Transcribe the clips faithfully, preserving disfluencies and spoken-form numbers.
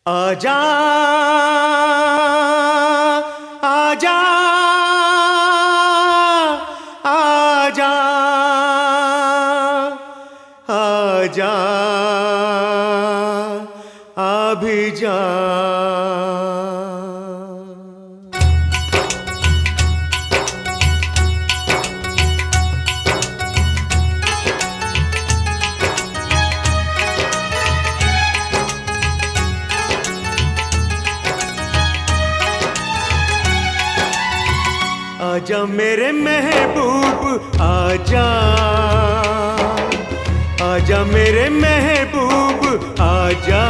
आजा आजा आजा आजा आ भी जा। आजा मेरे महबूब आजा, आजा मेरे महबूब आजा,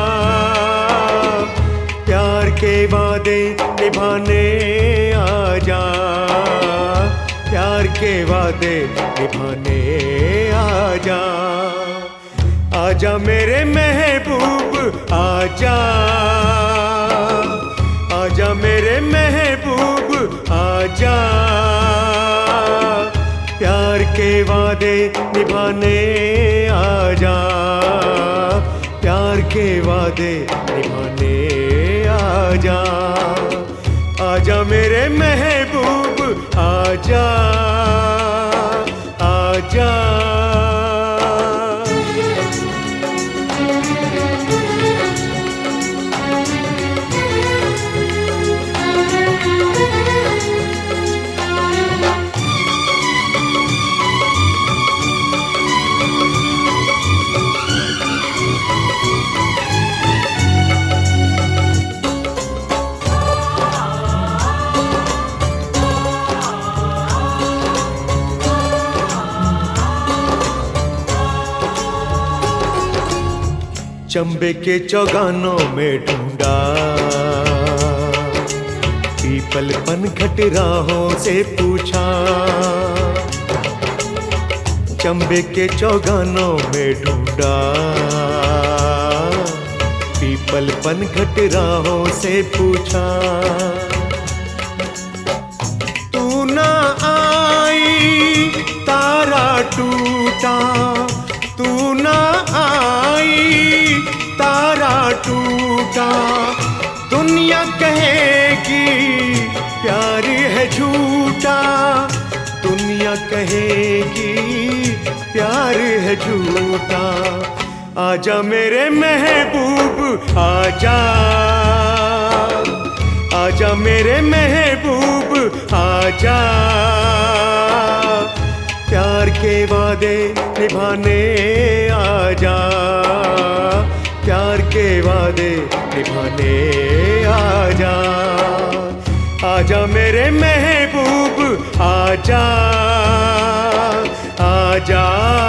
प्यार के वादे निभाने आजा, प्यार के वादे निभाने आजा। आजा मेरे महबूब आजा, आजा मेरे महबूब आजा, प्यार के वादे निभाने आजा, प्यार के वादे निभाने आजा। आजा मेरे महबूब आजा, आजा। चंबे के चौगानों में ढूंढा, पीपल पनघट राहों से पूछा। चंबे के चौगानों में ढूंढा, पीपल पनघट राहों से पूछा। तू ना आई तारा टूटा, तू ना आई तारा टूटा। दुनिया कहेगी प्यार है झूठा, दुनिया कहेगी प्यार है झूठा। आजा मेरे महबूब आजा, आजा मेरे महबूब आजा, प्यार के वादे निभाने आजा, प्यार के वादे निभाने आजा। आजा मेरे महबूब आजा, आजा।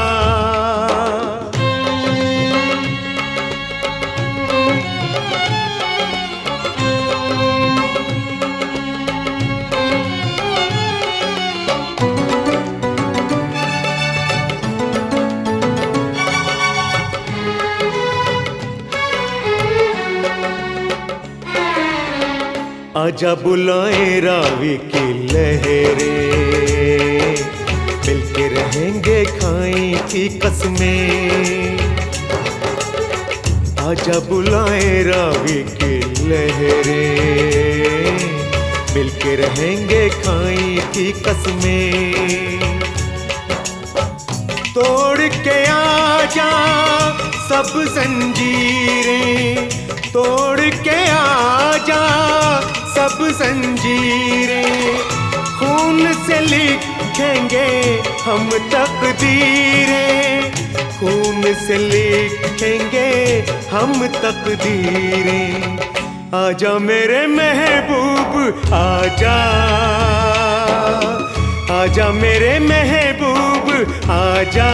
आजा बुलाए रावी की लहरें, मिलके रहेंगे खाई की कसमें। आजा बुलाए रावी की लहरें, मिलके रहेंगे खाई की कसमें। तोड़ के आजा सब जंजीरें, तोड़ के आजा सब जंजीरें। खून से लिखेंगे हम तकदीरें, खून से लिखेंगे हम तकदीरें। आजा मेरे महबूब आजा, आजा मेरे महबूब आजा,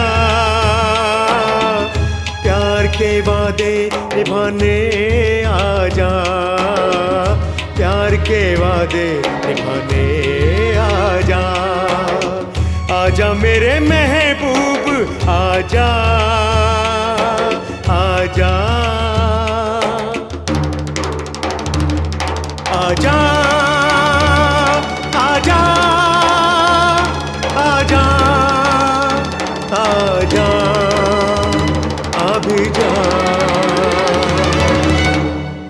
प्यार के वादे निभाने आजा, प्यार के वादे निभाने आजा। आजा मेरे महबूब आजा, आजा, आजा, आजा, आजा, आजा, आ भी जा।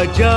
आजा।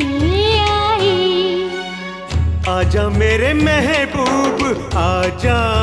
आजा मेरे महबूब आजा।